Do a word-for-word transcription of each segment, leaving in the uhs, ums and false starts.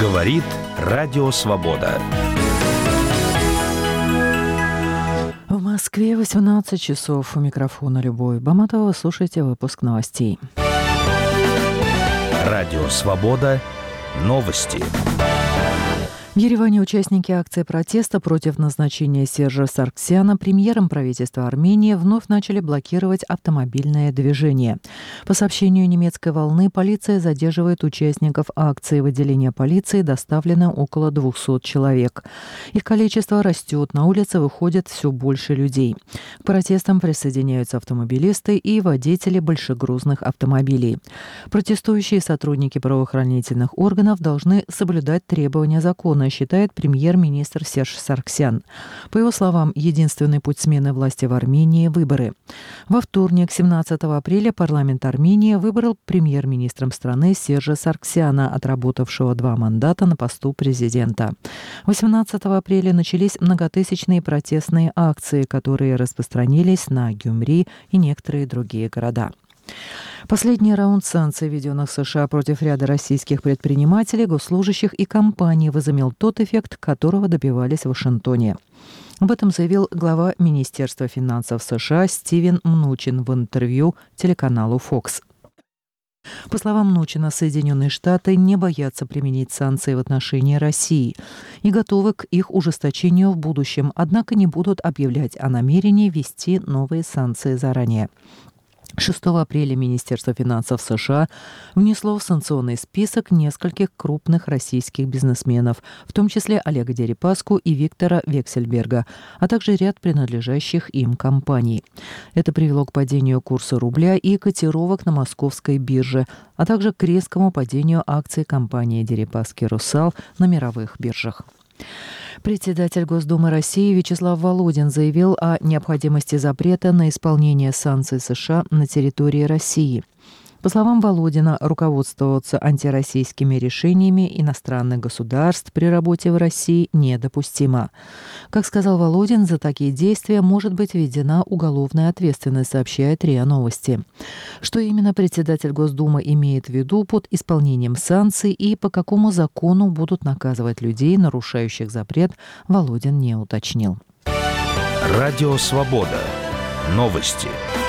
Говорит Радио Свобода. В Москве восемнадцать часов. У микрофона Любовь Баматова. Вы слушаете выпуск новостей. Радио Свобода. Новости. В Ереване участники акции протеста против назначения Сержа Саргсяна премьером правительства Армении вновь начали блокировать автомобильное движение. По сообщению немецкой волны, полиция задерживает участников акции. В отделение полиции доставлено около двухсот человек. Их количество растет, на улице выходит все больше людей. К протестам присоединяются автомобилисты и водители большегрузных автомобилей. Протестующие сотрудники правоохранительных органов должны соблюдать требования закона, считает премьер-министр Серж Саргсян. По его словам, единственный путь смены власти в Армении – выборы. Во вторник, семнадцатого апреля, парламент Армении выбрал премьер-министром страны Сержа Саргсяна, отработавшего два мандата на посту президента. восемнадцатого апреля начались многотысячные протестные акции, которые распространились на Гюмри и некоторые другие города. Последний раунд санкций, введенных США против ряда российских предпринимателей, госслужащих и компаний, возымел тот эффект, которого добивались в Вашингтоне. Об этом заявил глава Министерства финансов США Стивен Мнучин в интервью телеканалу Fox. По словам Мнучина, Соединенные Штаты не боятся применить санкции в отношении России и готовы к их ужесточению в будущем, однако не будут объявлять о намерении ввести новые санкции заранее. шестого апреля Министерство финансов США внесло в санкционный список нескольких крупных российских бизнесменов, в том числе Олега Дерипаску и Виктора Вексельберга, а также ряд принадлежащих им компаний. Это привело к падению курса рубля и котировок на московской бирже, а также к резкому падению акций компании Дерипаски «Русал» на мировых биржах. Председатель Госдумы России Вячеслав Володин заявил о необходимости запрета на исполнение санкций США на территории России. По словам Володина, руководствоваться антироссийскими решениями иностранных государств при работе в России недопустимо. Как сказал Володин, за такие действия может быть введена уголовная ответственность, сообщает РИА Новости. Что именно председатель Госдумы имеет в виду под исполнением санкций и по какому закону будут наказывать людей, нарушающих запрет, Володин не уточнил. Радио Свобода. Новости.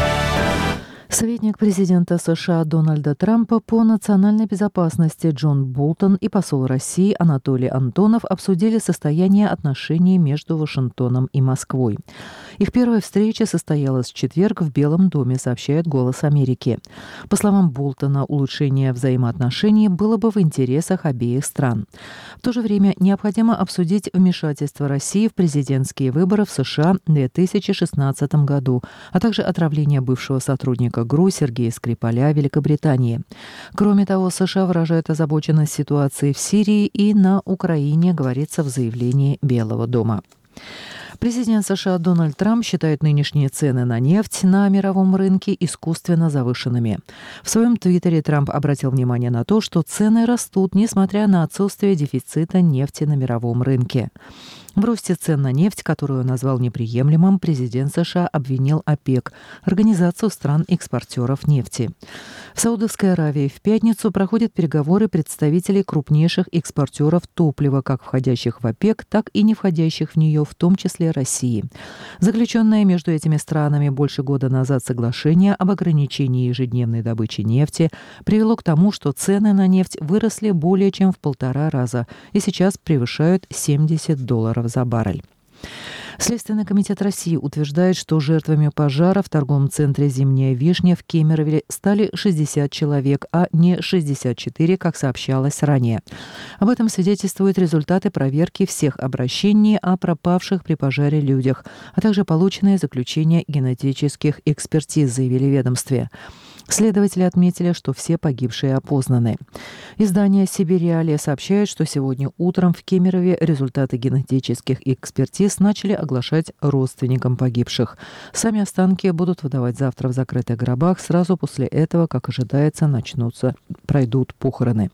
Советник президента США Дональда Трампа по национальной безопасности Джон Болтон и посол России Анатолий Антонов обсудили состояние отношений между Вашингтоном и Москвой. Их первая встреча состоялась в четверг в Белом доме, сообщает «Голос Америки». По словам Болтона, улучшение взаимоотношений было бы в интересах обеих стран. В то же время необходимо обсудить вмешательство России в президентские выборы в США в две тысячи шестнадцатом году, а также отравление бывшего сотрудника ГРУ Сергея Скрипаля в Великобритании. Кроме того, США выражают озабоченность ситуацией в Сирии и на Украине, говорится в заявлении Белого дома. Президент США Дональд Трамп считает нынешние цены на нефть на мировом рынке искусственно завышенными. В своем твиттере Трамп обратил внимание на то, что цены растут, несмотря на отсутствие дефицита нефти на мировом рынке. В росте цен на нефть, которую он назвал неприемлемым, президент США обвинил ОПЕК, организацию стран-экспортеров нефти. В Саудовской Аравии в пятницу проходят переговоры представителей крупнейших экспортеров топлива, как входящих в ОПЕК, так и не входящих в нее, в том числе России. Заключенное между этими странами больше года назад соглашение об ограничении ежедневной добычи нефти привело к тому, что цены на нефть выросли более чем в полтора раза и сейчас превышают семьдесят долларов за баррель. Следственный комитет России утверждает, что жертвами пожара в торговом центре «Зимняя вишня» в Кемерове стали шестьдесят человек, а не шестьдесят четыре, как сообщалось ранее. Об этом свидетельствуют результаты проверки всех обращений о пропавших при пожаре людях, а также полученные заключения генетических экспертиз, заявили в ведомстве. Следователи отметили, что все погибшие опознаны. Издание «Сибириалия» сообщает, что сегодня утром в Кемерове результаты генетических экспертиз начали оглашать родственникам погибших. Сами останки будут выдавать завтра в закрытых гробах. Сразу после этого, как ожидается, начнутся, пройдут похороны.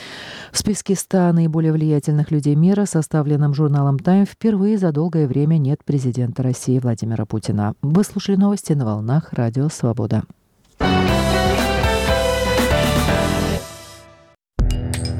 В списке ста наиболее влиятельных людей мира, составленном журналом «Тайм», впервые за долгое время нет президента России Владимира Путина. Вы слушали новости на волнах Радио Свобода.